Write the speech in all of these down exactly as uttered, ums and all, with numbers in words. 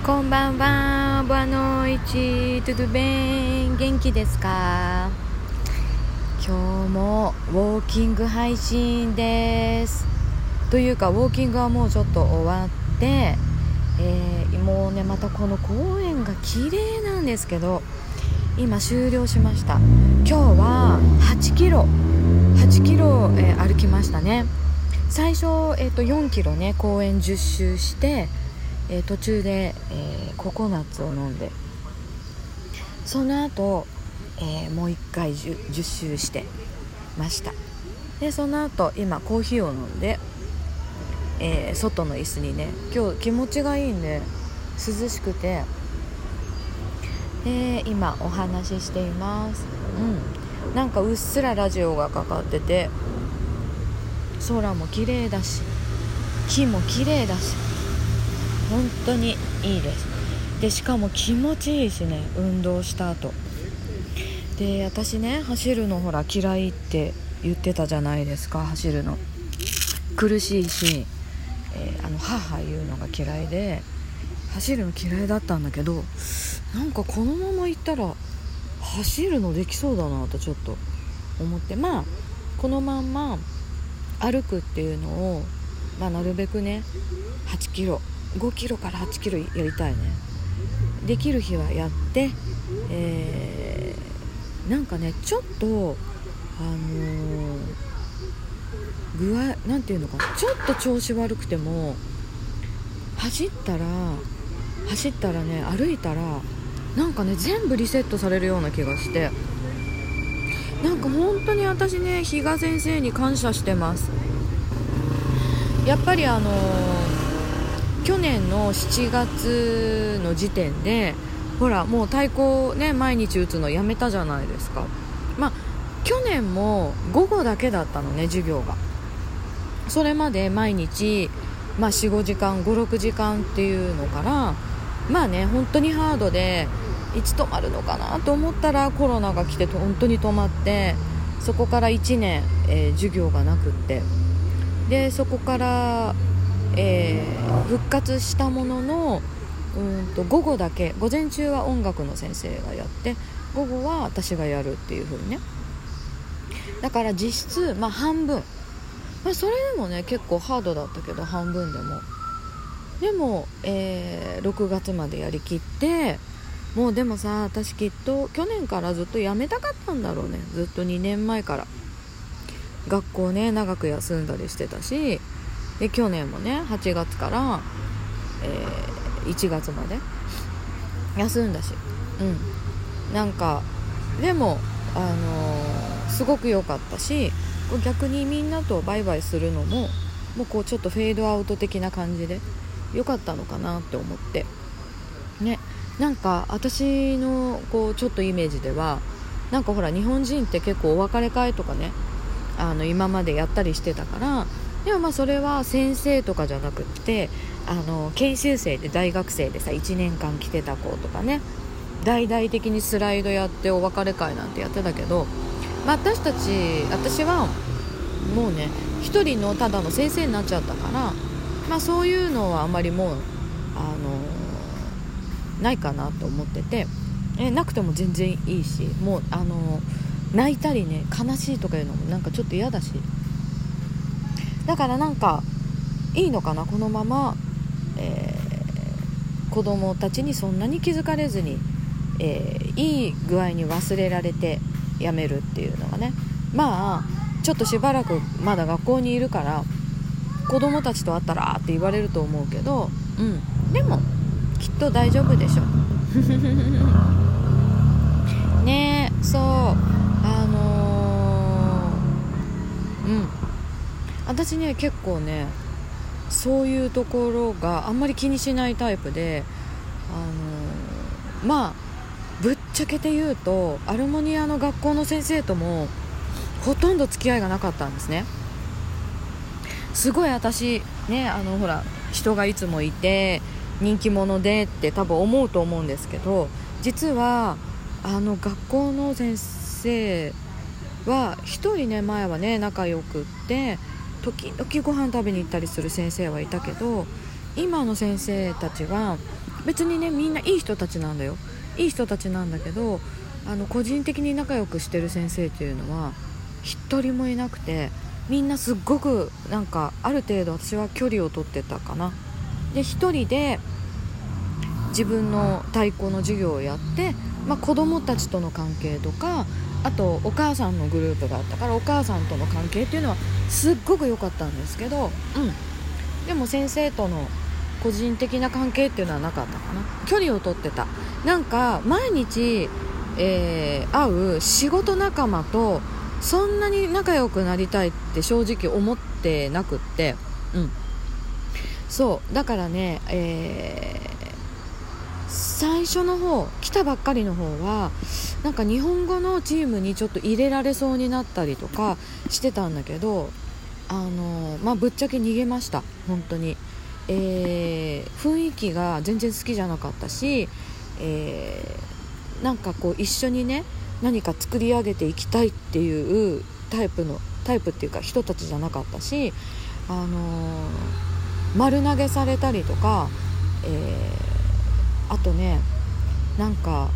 こんばんは、ボアノイチ、トゥトゥベン、元気ですか？今日もウォーキング配信です。というかウォーキングはもうちょっと終わって、えー、もうねまたこの公園が綺麗なんですけど、今終了しました。今日ははちキロはちキロ、えー、歩きましたね。最初、えー、とよんキロね公園じゅっ周して、えー、途中で、えー、ココナッツを飲んで、その後、えー、もういっかい 10, 10周してました。でその後今コーヒーを飲んで、えー、外の椅子にね、今日気持ちがいいんで涼しくて、で今お話ししています。うん、なんかうっすらラジオがかかってて、空も綺麗だし木も綺麗だし本当にいいです。でしかも気持ちいいしね、運動した後で。私ね走るのほら嫌いって言ってたじゃないですか。走るの苦しいし、えー、あの母言うのが嫌いで走るの嫌いだったんだけど、なんかこのまま行ったら走るのできそうだなとちょっと思って、まあこのまんま歩くっていうのを、まあ、なるべくねはちキロごキロからはちキロやりたいね。できる日はやって、えー、なんかねちょっとあのー、具合なんていうのかな、ちょっと調子悪くても走ったら走ったらね歩いたらなんかね全部リセットされるような気がして、なんか本当に私ね比嘉先生に感謝してます。やっぱりあのー去年のしちがつの時点でほらもう太鼓ね毎日打つのやめたじゃないですか。まあ去年も午後だけだったのね授業が。それまで毎日、まあ、よん、ごじかんご、ろくじかんっていうのから、まあね本当にハードでいつ止まるのかなと思ったらコロナが来て本当に止まって、そこからいちねん、えー、授業がなくって、でそこからえー、復活したものの、うんと午後だけ、午前中は音楽の先生がやって午後は私がやるっていう風にね。だから実質、まあ、半分、まあ、それでもね結構ハードだったけど半分でもでも、えー、ろくがつまでやりきって、もうでもさ私きっと去年からずっとやめたかったんだろうね。ずっとにねんまえから学校ね長く休んだりしてたし、で去年もねはちがつから、えー、いちがつまで休んだし、うんなんかでもあのー、すごく良かったし、逆にみんなとバイバイするのももうこうちょっとフェードアウト的な感じで良かったのかなって思ってね。なんか私のこうちょっとイメージではなんかほら日本人って結構お別れ会とかねあの今までやったりしてたから、でもまあそれは先生とかじゃなくってあの研修生で大学生でさいちねんかん来てた子とかね、大々的にスライドやってお別れ会なんてやってたけど、まあ、私たち私はもうね一人のただの先生になっちゃったから、まあ、そういうのはあんまりもうあのないかなと思ってて、えなくても全然いいし、もうあの泣いたりね悲しいとかいうのもなんかちょっと嫌だし、だからなんかいいのかなこのまま、えー、子供たちにそんなに気づかれずに、えー、いい具合に忘れられてやめるっていうのがね。まあちょっとしばらくまだ学校にいるから子供たちと会ったらって言われると思うけど、うんでもきっと大丈夫でしょねえ、そうあのー、うん私ね結構ねそういうところがあんまり気にしないタイプで、あのー、まあぶっちゃけて言うとアルモニアの学校の先生ともほとんど付き合いがなかったんですね。すごい私ねあのほら人がいつもいて人気者でって多分思うと思うんですけど、実はあの学校の先生は一人ね前はね仲良くって時々ご飯食べに行ったりする先生はいたけど、今の先生たちは別にねみんないい人たちなんだよ、いい人たちなんだけど、あの個人的に仲良くしてる先生っていうのは一人もいなくて、みんなすっごくなんかある程度私は距離を取ってたかな。で一人で自分の太鼓の授業をやって、まあ、子供たちとの関係とか、あとお母さんのグループがあったからお母さんとの関係っていうのはすっごく良かったんですけど、うん、でも先生との個人的な関係っていうのはなかったかな。距離を取ってた。なんか毎日、えー、会う仕事仲間とそんなに仲良くなりたいって正直思ってなくって、うん、そうだからね、えー、最初の方来たばっかりの方はなんか日本語のチームにちょっと入れられそうになったりとかしてたんだけど、あのまあぶっちゃけ逃げました本当に。えー、雰囲気が全然好きじゃなかったし、えー、なんかこう一緒にね何か作り上げていきたいっていうタイプのタイプっていうか人たちじゃなかったし、あのー、丸投げされたりとか、えー、あとねなんか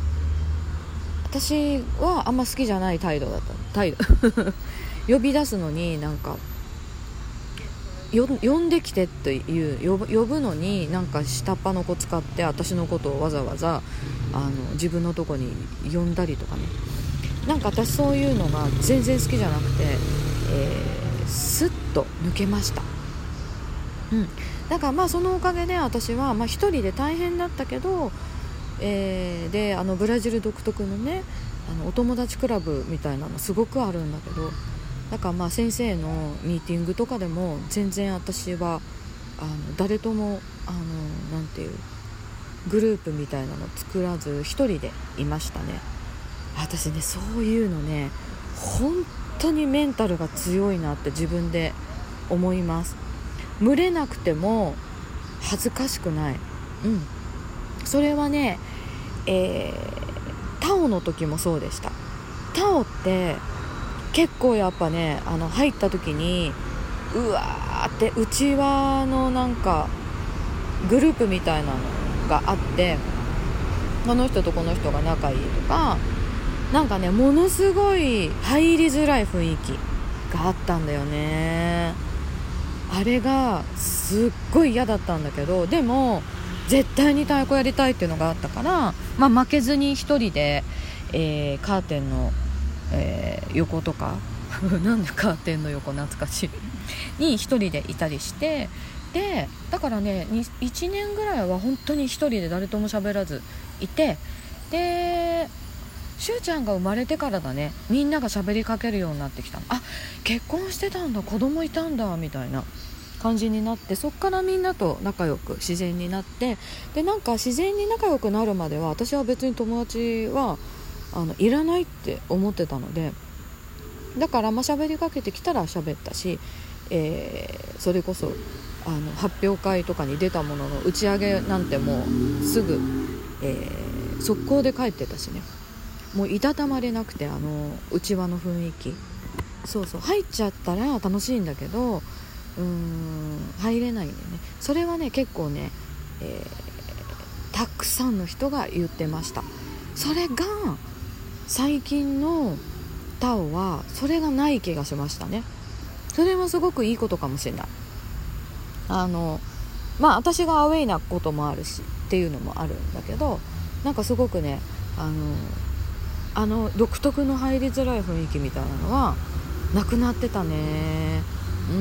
私はあんま好きじゃない態度だった態度呼び出すのになんかよ呼んできてっていう呼ぶ、呼ぶのになんか下っ端の子使って私のことをわざわざあの自分のとこに呼んだりとかね、なんか私そういうのが全然好きじゃなくて、えー、スッと抜けました。うん、だからまあそのおかげで私はまあ一人で大変だったけど、えー、であのブラジル独特のねあのお友達クラブみたいなのすごくあるんだけど、だからまあ先生のミーティングとかでも全然私はあの誰ともあのなんていうグループみたいなの作らず一人でいましたね。私ねそういうのね本当にメンタルが強いなって自分で思います。群れなくても恥ずかしくない、うん、それはね、えー、タオの時もそうでした。タオって結構やっぱねあの入った時にうわーって内輪のなんかグループみたいなのがあって、この人とこの人が仲いいとかなんかねものすごい入りづらい雰囲気があったんだよね。あれがすっごい嫌だったんだけど、でも絶対に太鼓やりたいっていうのがあったから、まあ、負けずに一人で、えー、カーテンのえー、横とかなんでカーテンの横懐かしいに一人でいたりして、でだからねいちねんぐらいは本当に一人で誰とも喋らずいて、でしゅうちゃんが生まれてからだねみんなが喋りかけるようになってきたの。あ、結婚してたんだ子供いたんだみたいな感じになって、そっからみんなと仲良く自然になって、でなんか自然に仲良くなるまでは私は別に友達はあのいらないって思ってたので、だからまあ喋りかけてきたら喋ったし、えー、それこそあの発表会とかに出たものの打ち上げなんてもうすぐ、えー、速攻で帰ってたしね、もういたたまれなくて、あの内輪の雰囲気、そうそう入っちゃったら楽しいんだけどうーん入れないんでね、それはね結構ね、えー、たくさんの人が言ってました。それが最近のタオはそれがない気がしましたね。それはすごくいいことかもしれない。あのまあ私がアウェイなこともあるしっていうのもあるんだけど、なんかすごくねあのあの独特の入りづらい雰囲気みたいなのはなくなってたね。うん、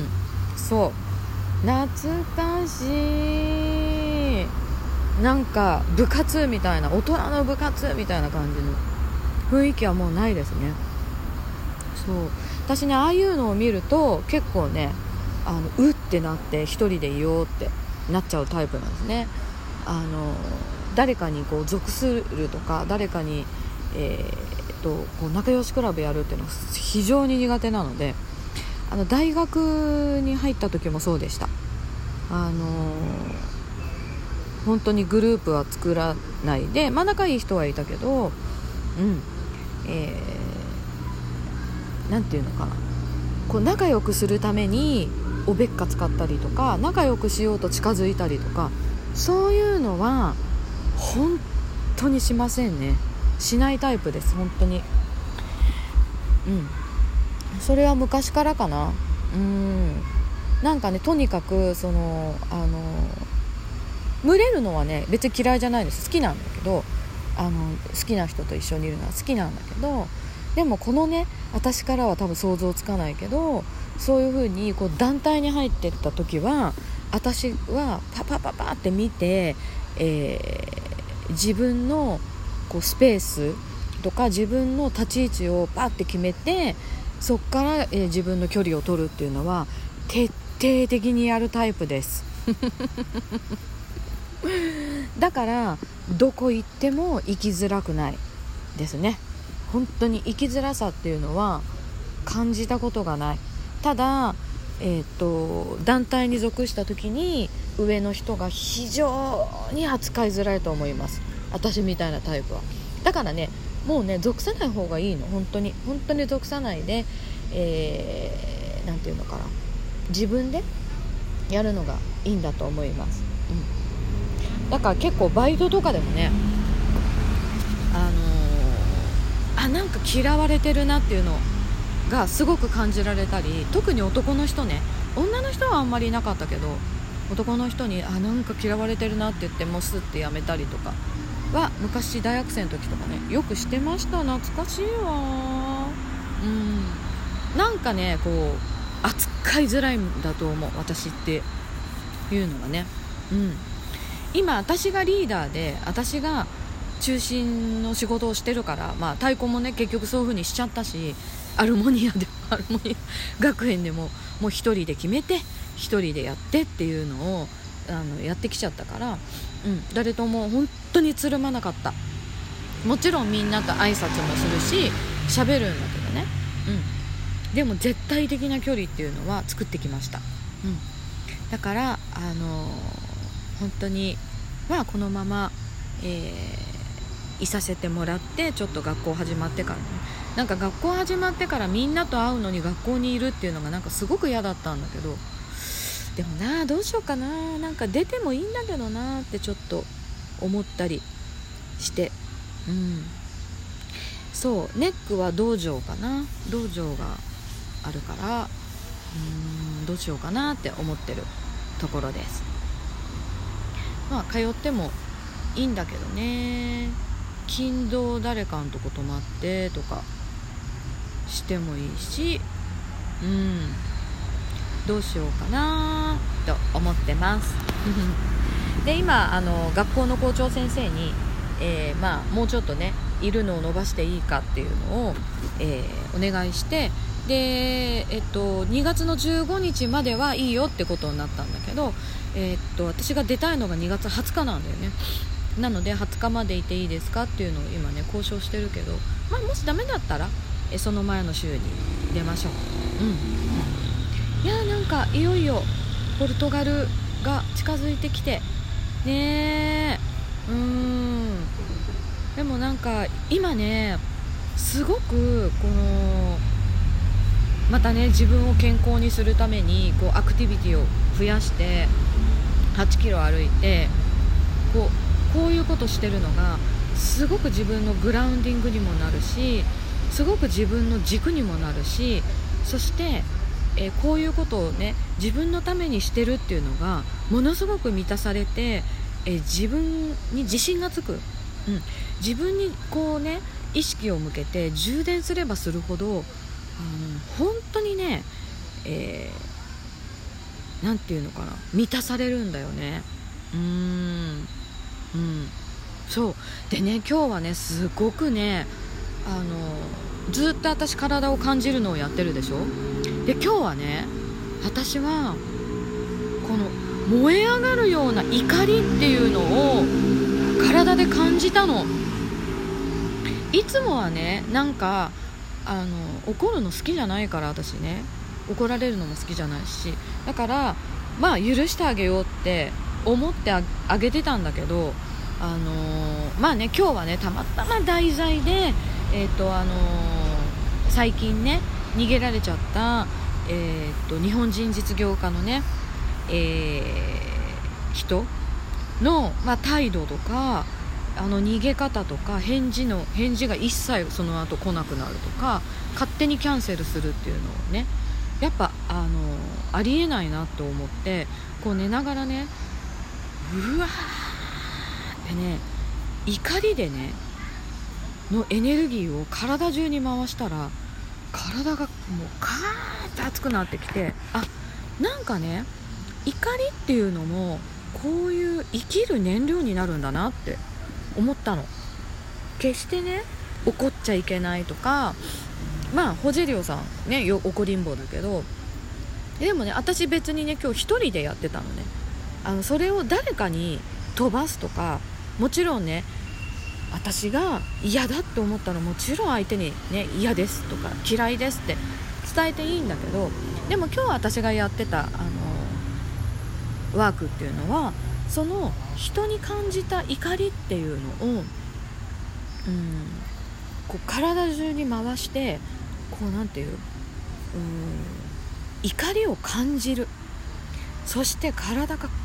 そう懐かしい。なんか部活みたいな大人の部活みたいな感じの雰囲気はもうないですね。そう私ねああいうのを見ると結構ねあのうってなって一人でいようってなっちゃうタイプなんですね。あの誰かにこう属するとか誰かに、えー、とこう仲良しクラブやるっていうのは非常に苦手なので、あの大学に入った時もそうでした。あの本当にグループは作らないで、まあ仲いい人はいたけど、うんえー、なんていうのかな、こう仲良くするためにおべっか使ったりとか仲良くしようと近づいたりとかそういうのは本当にしませんね。しないタイプです、本当に。うんそれは昔からかな。うんなんかね、とにかくそのあの群れるのはね別に嫌いじゃないです。好きなんだけど、あの好きな人と一緒にいるのは好きなんだけど、でもこのね私からは多分想像つかないけど、そういう風にこう団体に入ってった時は私はパパパパって見て、えー、自分のこうスペースとか自分の立ち位置をパッて決めて、そこから、えー、自分の距離を取るっていうのは徹底的にやるタイプですだからどこ行っても行きづらくないですね。本当に生きづらさっていうのは感じたことがない。ただ、えー、と団体に属した時に上の人が非常に扱いづらいと思います、私みたいなタイプは。だからねもうね属さない方がいいの。本当に本当に属さないで、えー、なんていうのかな、自分でやるのがいいんだと思います、うん、だから結構バイトとかでもね、あのー、あなんか嫌われてるなっていうのがすごく感じられたり、特に男の人ね、女の人はあんまりいなかったけど、男の人にあなんか嫌われてるなって言ってもうスッてやめたりとかは昔大学生の時とかねよくしてました。懐かしいわ。うんなんかねこう扱いづらいんだと思う、私っていうのはね。うん今私がリーダーで私が中心の仕事をしてるから、まあ太鼓もね結局そういう風にしちゃったし、アルモニアでもアルモニア学園でももう一人で決めて一人でやってっていうのをあのやってきちゃったから、うん、誰とも本当につるまなかった。もちろんみんなと挨拶もするし喋るんだけどね、うん、でも絶対的な距離っていうのは作ってきました、うん、だからあのー、本当にまあこのまま、えー、いさせてもらって、ちょっと学校始まってからね、なんか学校始まってからみんなと会うのに学校にいるっていうのがなんかすごく嫌だったんだけど、でもなどうしようかな、なんか出てもいいんだけどなってちょっと思ったりして、うん、そうネックは道場かな、道場があるから、うーんどうしようかなって思ってるところです。まあ通ってもいいんだけどね、金土誰かのとこ泊まってとかしてもいいし、うんどうしようかなと思ってますで今あの学校の校長先生に、えーまあ、もうちょっとねいるのを伸ばしていいかっていうのを、えー、お願いして、で、えっと、にがつのじゅうごにちまではいいよってことになったんだけど、えー、っと私が出たいのがにがつはつかなんだよね。なのではつかまでいていいですかっていうのを今ね交渉してるけど、まあ、もしダメだったらえその前の週に出ましょう。うんいやなんかいよいよポルトガルが近づいてきてねえ、うーんでもなんか今ねすごくこのまたね自分を健康にするためにこうアクティビティを増やしてはちキロ歩いてこうこういうことしてるのがすごく自分のグラウンディングにもなるし、すごく自分の軸にもなるし、そしてえー、こういうことをね自分のためにしてるっていうのがものすごく満たされて、えー、自分に自信がつく、うん、自分にこうね意識を向けて充電すればするほど、あの本当にね、えー、なんていうのかな満たされるんだよね。うーん、うん、そうでね今日はねすごくねあのずっと私体を感じるのをやってるでしょ。で今日はね私はこの燃え上がるような怒りっていうのを体で感じたの。いつもはねなんかあの怒るの好きじゃないから、私ね怒られるのも好きじゃないし、だからまあ許してあげようって思ってあげてたんだけど、あのー、まあね今日はねたまたま題材でえっとあのー、最近ね逃げられちゃった、えー、っと日本人実業家のね、えー、人の、まあ、態度とかあの逃げ方とか返事の返事が一切その後来なくなるとか勝手にキャンセルするっていうのをねやっぱあのありえないなと思ってこう寝ながらねうわーってね怒りでねのエネルギーを体中に回したら体がもうカーッて熱くなってきてあなんかね怒りっていうのもこういう生きる燃料になるんだなって思ったの。決してね怒っちゃいけないとかまあホジェリオさんねよ怒りん坊だけどでもね私別にね今日一人でやってたのねあのそれを誰かに飛ばすとかもちろんね私が嫌だって思ったらもちろん相手にね嫌ですとか嫌いですって伝えていいんだけどでも今日私がやってたあのワークっていうのはその人に感じた怒りっていうのをうんこう体中に回してこうなんていううん怒りを感じるそして体がカ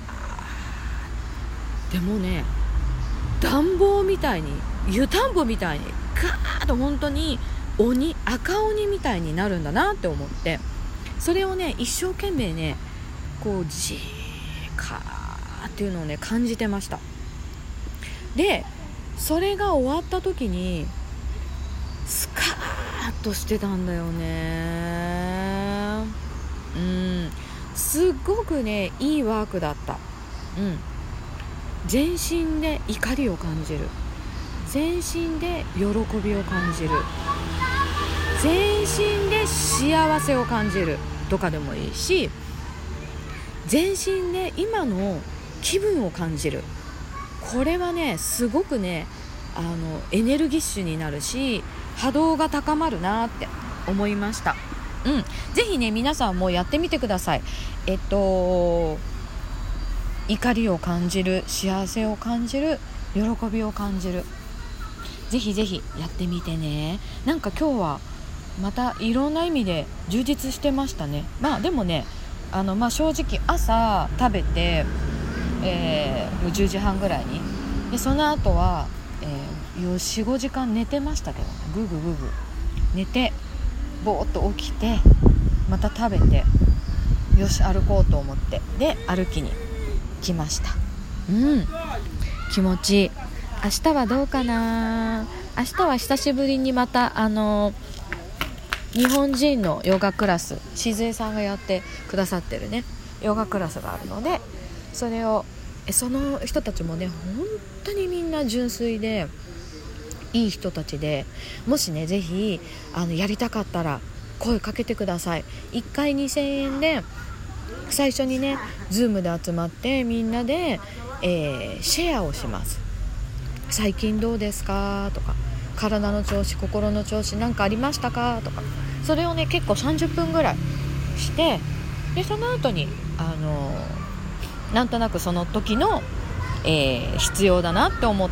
ーでもね暖房みたいに湯たんぽみたいにガーッと本当に鬼赤鬼みたいになるんだなって思ってそれをね一生懸命ねこうじーカーっていうのをね感じてました。でそれが終わった時にスカーッとしてたんだよね。うんすっごくねいいワークだった。うん全身で怒りを感じる全身で喜びを感じる全身で幸せを感じるとかでもいいし全身で今の気分を感じるこれはねすごくねあのエネルギッシュになるし波動が高まるなって思いました。うん、ぜひね皆さんもやってみてください。えっと怒りを感じる幸せを感じる喜びを感じるぜひぜひやってみてね。なんか今日はまたいろんな意味で充実してましたね。まあでもねあの、まあ、正直朝食べて、えー、じゅうじはんぐらいにでその後は、えー、よん、ごじかん寝てましたけどねぐぐぐぐ寝てぼーっと起きてまた食べてよし歩こうと思ってで歩きに来ました。うん気持ちいい。明日はどうかな。明日は久しぶりにまたあの日本人のヨガクラス静江さんがやってくださってるねヨガクラスがあるのでそれをその人たちもね本当にみんな純粋でいい人たちでもしねぜひあのやりたかったら声かけてください。いっかいにせんえんで最初にね Zoom で集まってみんなで、えー、シェアをします。最近どうですかとか体の調子心の調子何かありましたかとかそれをね結構さんじゅっぷんぐらいしてでその後にあのー、なんとなくその時の、えー、必要だなって思った、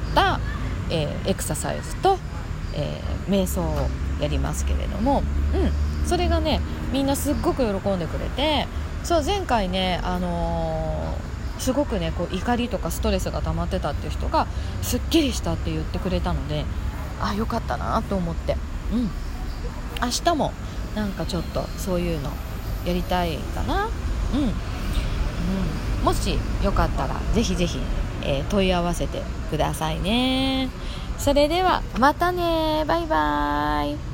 えー、エクササイズと、えー、瞑想をやりますけれども、うん、それがねみんなすっごく喜んでくれてそう前回ね、あのー、すごくねこう怒りとかストレスが溜まってたっていう人がすっきりしたって言ってくれたのであよかったなと思って、うん、明日もなんかちょっとそういうのやりたいかな、うんうん、もしよかったらぜひぜひ、えー、問い合わせてくださいね。それではまたねバイバイ。